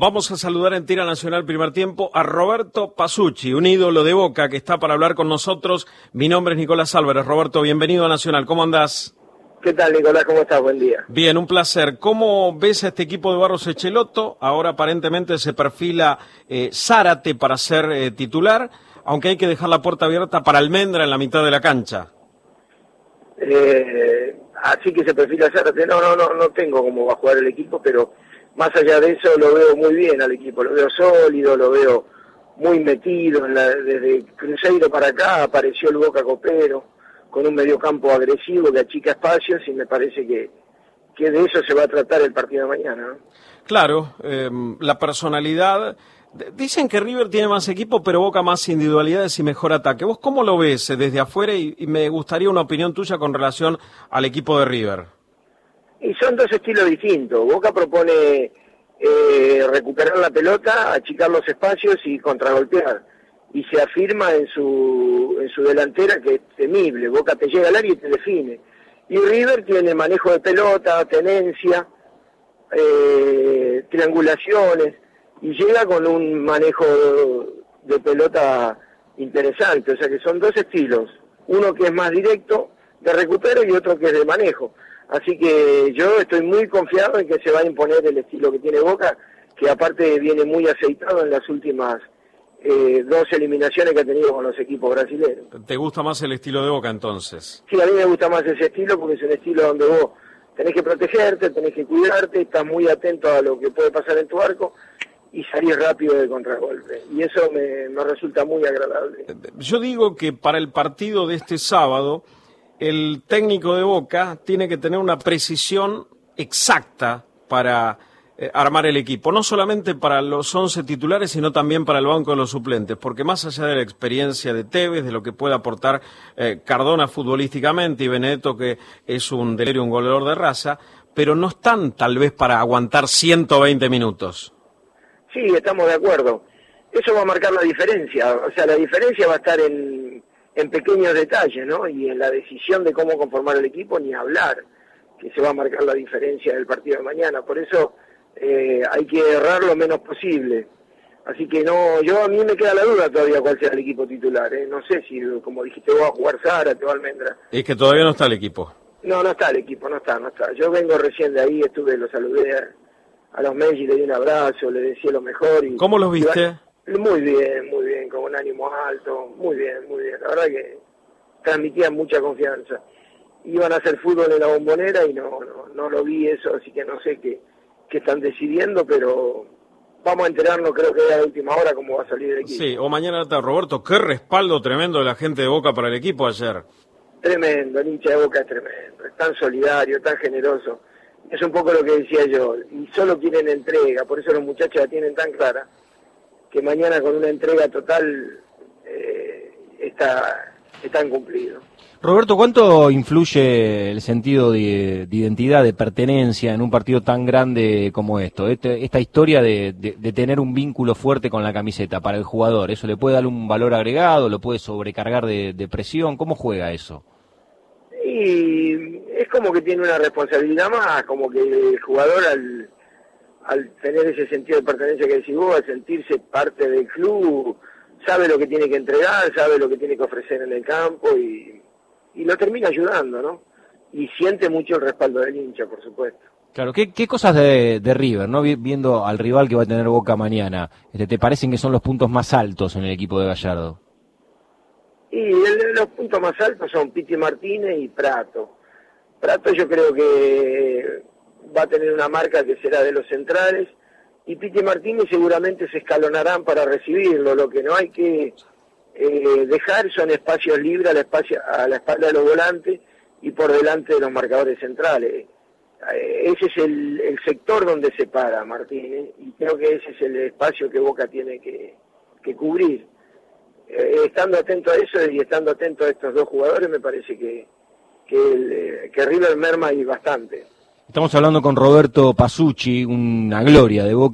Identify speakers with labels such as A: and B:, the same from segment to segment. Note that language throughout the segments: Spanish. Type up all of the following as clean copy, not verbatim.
A: Vamos a saludar en Tira Nacional Primer Tiempo a Roberto Pasucci, un ídolo de Boca que está para hablar con nosotros. Mi nombre es Nicolás Álvarez. Roberto, bienvenido a Nacional. ¿Cómo andás?
B: ¿Qué tal, Nicolás? ¿Cómo estás? Buen día.
A: Bien, un placer. ¿Cómo ves a este equipo de Barros Echeloto? Ahora aparentemente se perfila Zárate para ser titular, aunque hay que dejar la puerta abierta para Almendra en la mitad de la cancha.
B: Así que se perfila Zárate. No tengo cómo va a jugar el equipo, pero más allá de eso lo veo muy bien al equipo. Lo veo sólido, lo veo muy metido. Desde Cruzeiro para acá apareció el Boca Copero, con un mediocampo agresivo que achica espacios, y me parece que de eso se va a tratar el partido de mañana, ¿no?
A: Claro, la personalidad. Dicen que River tiene más equipo, pero Boca más individualidades y mejor ataque. ¿Vos cómo lo ves desde afuera? Y me gustaría una opinión tuya con relación al equipo de River.
B: Y son dos estilos distintos. Boca propone recuperar la pelota, achicar los espacios y contragolpear. Y se afirma en su delantera, que es temible. Boca te llega al área y te define. Y River tiene manejo de pelota, tenencia, triangulaciones, y llega con un manejo de pelota interesante. O sea que son dos estilos. Uno que es más directo, de recupero, y otro que es de manejo. Así que yo estoy muy confiado en que se va a imponer el estilo que tiene Boca, que aparte viene muy aceitado en las últimas dos eliminaciones que ha tenido con los equipos brasileños.
A: ¿Te gusta más el estilo de Boca entonces?
B: Sí, a mí me gusta más ese estilo porque es un estilo donde vos tenés que protegerte, tenés que cuidarte, estás muy atento a lo que puede pasar en tu arco y salir rápido de contragolpe. Y eso me resulta muy agradable.
A: Yo digo que para el partido de este sábado, el técnico de Boca tiene que tener una precisión exacta para armar el equipo, no solamente para los 11 titulares, sino también para el banco de los suplentes, porque más allá de la experiencia de Tevez, de lo que puede aportar Cardona futbolísticamente y Benedetto, que es un delirio, un goleador de raza, pero no están tal vez para aguantar 120 minutos.
B: Sí, estamos de acuerdo. Eso va a marcar la diferencia, o sea, la diferencia va a estar en pequeños detalles, ¿no? Y en la decisión de cómo conformar el equipo, ni hablar, que se va a marcar la diferencia del partido de mañana. Por eso hay que errar lo menos posible. Así que a mí me queda la duda todavía cuál será el equipo titular, ¿eh? No sé si, como dijiste vos, a jugar Zárate o Almendra.
A: Es que todavía no está el equipo.
B: No está el equipo, no está. Yo vengo recién de ahí, lo saludé a los Messi, le di un abrazo, le decía lo mejor. Y
A: ¿cómo los viste?
B: Muy bien, con un ánimo alto, muy bien. La verdad que transmitían mucha confianza. Iban a hacer fútbol en la Bombonera y no lo vi eso, así que no sé qué están decidiendo, pero vamos a enterarnos, creo que a la última hora, cómo va a salir el equipo.
A: Sí, o mañana, Roberto, qué respaldo tremendo de la gente de Boca para el equipo ayer.
B: Tremendo, el hincha de Boca es tremendo, es tan solidario, tan generoso. Es un poco lo que decía yo, y solo quieren entrega, por eso los muchachos la tienen tan clara, que mañana con una entrega total están cumplidos.
C: Roberto, ¿cuánto influye el sentido de identidad, de pertenencia en un partido tan grande como esto? Esta historia de tener un vínculo fuerte con la camiseta para el jugador, ¿eso le puede dar un valor agregado, lo puede sobrecargar de presión? ¿Cómo juega eso?
B: Y es como que tiene una responsabilidad más, como que el jugador al tener ese sentido de pertenencia que decís vos, al sentirse parte del club, sabe lo que tiene que entregar, sabe lo que tiene que ofrecer en el campo y lo termina ayudando, ¿no? Y siente mucho el respaldo del hincha, por supuesto.
C: Claro, ¿qué cosas de River, no viendo al rival que va a tener Boca mañana, te parecen que son los puntos más altos en el equipo de Gallardo?
B: Y los puntos más altos son Piti Martínez y Prato. Prato yo creo que va a tener una marca que será de los centrales, y Piti Martínez seguramente se escalonarán para recibirlo. Lo que no hay que dejar son espacios libres a la espalda de los volantes y por delante de los marcadores centrales. Ese es el sector donde se para Martínez, y creo que ese es el espacio que Boca tiene que cubrir. Estando atento a eso y estando atento a estos dos jugadores, me parece que River merma y bastante.
C: Estamos hablando con Roberto Pasucci, una gloria de Boca.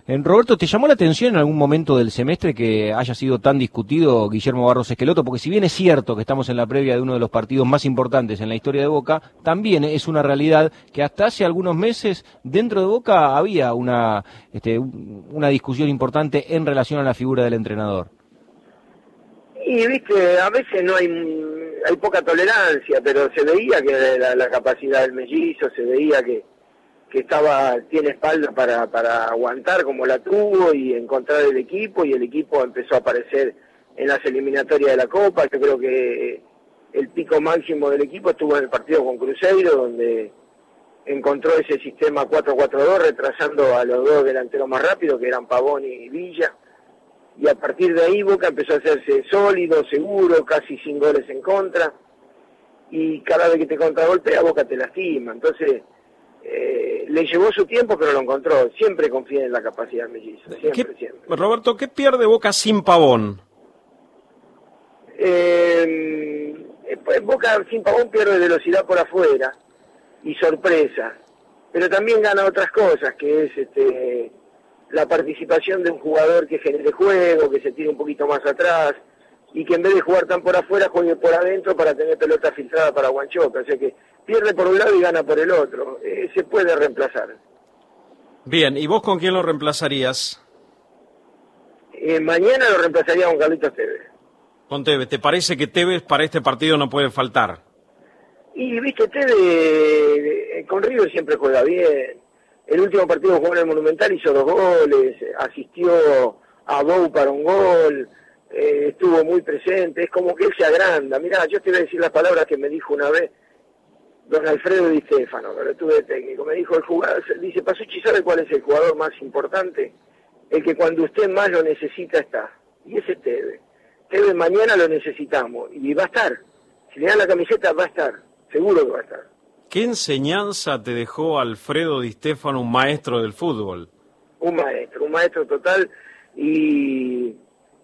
C: Roberto, ¿te llamó la atención en algún momento del semestre que haya sido tan discutido Guillermo Barros Esqueloto? Porque si bien es cierto que estamos en la previa de uno de los partidos más importantes en la historia de Boca, también es una realidad que hasta hace algunos meses dentro de Boca había una discusión importante en relación a la figura del entrenador.
B: Y viste, a veces no hay poca tolerancia, pero se veía que la capacidad del mellizo, se veía que tiene espalda para aguantar como la tuvo y encontrar el equipo, y el equipo empezó a aparecer en las eliminatorias de la Copa. Yo creo que el pico máximo del equipo estuvo en el partido con Cruzeiro, donde encontró ese sistema 4-4-2, retrasando a los dos delanteros más rápidos, que eran Pavón y Villa, y a partir de ahí Boca empezó a hacerse sólido, seguro, casi sin goles en contra, y cada vez que te contragolpea Boca te lastima. Entonces le llevó su tiempo, pero lo encontró. Siempre confía en la capacidad del mellizo, siempre.
A: Roberto, ¿qué pierde Boca sin Pavón?
B: Boca sin Pavón pierde velocidad por afuera y sorpresa, pero también gana otras cosas, que es la participación de un jugador que genere juego, que se tire un poquito más atrás, y que en vez de jugar tan por afuera, juegue por adentro para tener pelota filtrada para Huanchope. O sea que pierde por un lado y gana por el otro. Se puede reemplazar.
A: Bien, ¿y vos con quién lo reemplazarías?
B: Mañana lo reemplazaría con Carlitos Tevez.
A: Con Tevez. ¿Te parece que Tevez para este partido no puede faltar?
B: Y viste, Tevez con River siempre juega bien. El último partido jugó en el Monumental, hizo 2 goles, asistió a Bou para un gol, estuvo muy presente. Es como que él se agranda. Mirá, yo te voy a decir las palabras que me dijo una vez don Alfredo Di Stefano, que lo tuve de técnico. Me dijo, el jugador, dice, Pasucci, ¿sabe cuál es el jugador más importante? El que cuando usted más lo necesita está. Y ese es Tevez. Tevez mañana lo necesitamos y va a estar. Si le dan la camiseta va a estar, seguro que va a estar.
A: ¿Qué enseñanza te dejó Alfredo Di Stefano, un maestro del fútbol? Un
B: maestro total, y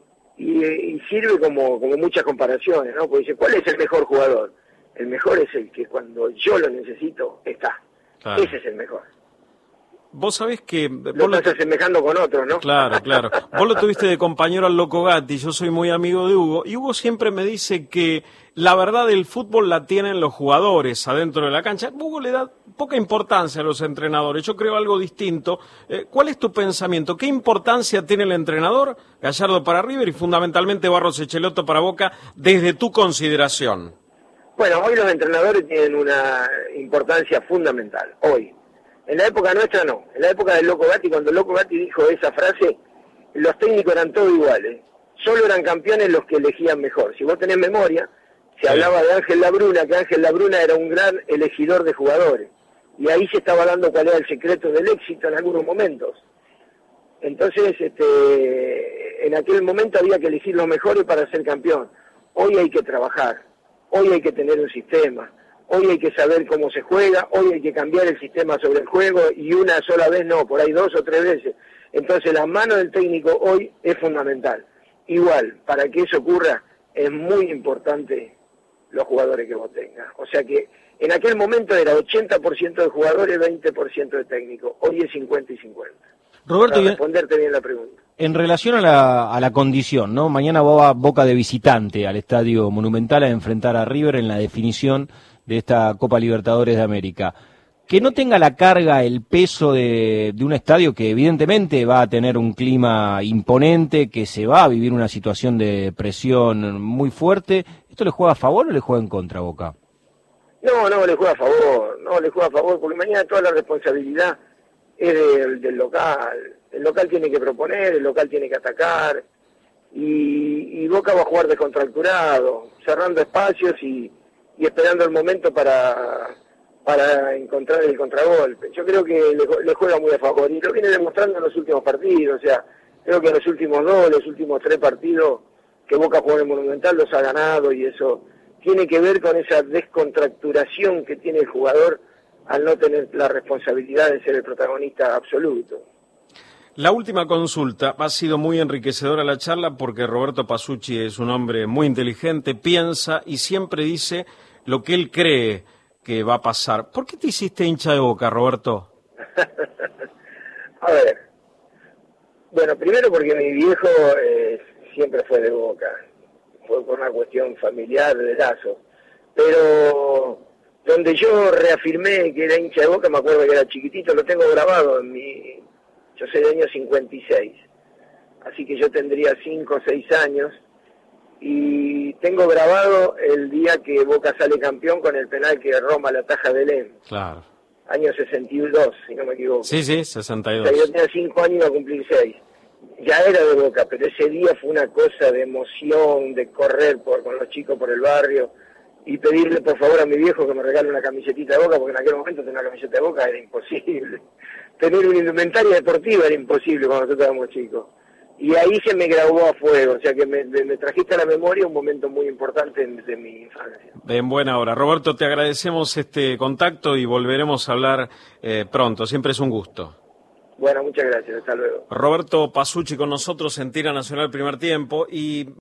B: sirve como muchas comparaciones, ¿no? Porque dice, ¿cuál es el mejor jugador? El mejor es el que cuando yo lo necesito, está. Claro. Ese es el mejor.
A: Vos sabés que...
B: Lo estás asemejando con otro, ¿no?
A: Claro. Vos lo tuviste de compañero al Loco Gatti, yo soy muy amigo de Hugo, y Hugo siempre me dice que la verdad del fútbol la tienen los jugadores adentro de la cancha. Hugo le da poca importancia a los entrenadores, yo creo algo distinto. ¿Cuál es tu pensamiento? ¿Qué importancia tiene el entrenador, Gallardo para River y fundamentalmente Barros Esqueloto para Boca, desde tu consideración?
B: Bueno, hoy los entrenadores tienen una importancia fundamental, hoy. En la época nuestra no, en la época del Loco Gatti, cuando el Loco Gatti dijo esa frase, los técnicos eran todos iguales, solo eran campeones los que elegían mejor. Si vos tenés memoria, se hablaba de Ángel Labruna, que Ángel Labruna era un gran elegidor de jugadores, y ahí se estaba dando cuál era el secreto del éxito en algunos momentos. Entonces, en aquel momento había que elegir los mejores para ser campeón. Hoy hay que trabajar, hoy hay que tener un sistema. Hoy hay que saber cómo se juega, hoy hay que cambiar el sistema sobre el juego, y una sola vez no, por ahí 2 o 3 veces. Entonces la mano del técnico hoy es fundamental. Igual, para que eso ocurra, es muy importante los jugadores que vos tengas. O sea que en aquel momento era 80% de jugadores, 20% de técnico. Hoy es 50 y 50.
C: Roberto,
B: para responderte bien la pregunta.
C: En relación a la condición, ¿no? Mañana va Boca de visitante al Estadio Monumental a enfrentar a River en la definición de esta Copa Libertadores de América. Que no tenga la carga, el peso de un estadio que evidentemente va a tener un clima imponente, que se va a vivir una situación de presión muy fuerte. ¿Esto le juega a favor o le juega en contra a Boca?
B: No, le juega a favor, porque mañana toda la responsabilidad es del local. El local tiene que proponer, el local tiene que atacar, y Boca va a jugar descontracturado, cerrando espacios y esperando el momento para encontrar el contragolpe. Yo creo que le juega muy a favor, y lo viene demostrando en los últimos partidos. O sea, creo que en los últimos 2, los últimos 3 partidos que Boca jugó en el Monumental los ha ganado, y eso tiene que ver con esa descontracturación que tiene el jugador al no tener la responsabilidad de ser el protagonista absoluto.
A: La última consulta, ha sido muy enriquecedora la charla porque Roberto Pasucci es un hombre muy inteligente, piensa y siempre dice lo que él cree que va a pasar. ¿Por qué te hiciste hincha de Boca, Roberto?
B: A ver, Bueno, primero porque mi viejo siempre fue de Boca, fue por una cuestión familiar de lazo, pero donde yo reafirmé que era hincha de Boca, me acuerdo que era chiquitito, lo tengo grabado yo soy del año 56, así que yo tendría 5 o 6 años, y tengo grabado el día que Boca sale campeón con el penal que Roma la ataja de Belén.
A: Claro.
B: Año 62, si no me equivoco.
A: Sí, sí,
B: O
A: 62.
B: sea, yo tenía 5 años y iba a cumplir 6. Ya era de Boca, pero ese día fue una cosa de emoción, de correr con los chicos por el barrio y pedirle por favor a mi viejo que me regale una camisetita de Boca, porque en aquel momento tener una camiseta de Boca era imposible. Tener una indumentaria deportiva era imposible cuando nosotros éramos chicos. Y ahí se me grabó a fuego, o sea que me trajiste a la memoria un momento muy importante de mi infancia.
A: En buena hora. Roberto, te agradecemos este contacto y volveremos a hablar pronto. Siempre es un gusto.
B: Bueno, muchas gracias. Hasta luego.
A: Roberto Pasucci con nosotros en Tira Nacional Primer Tiempo y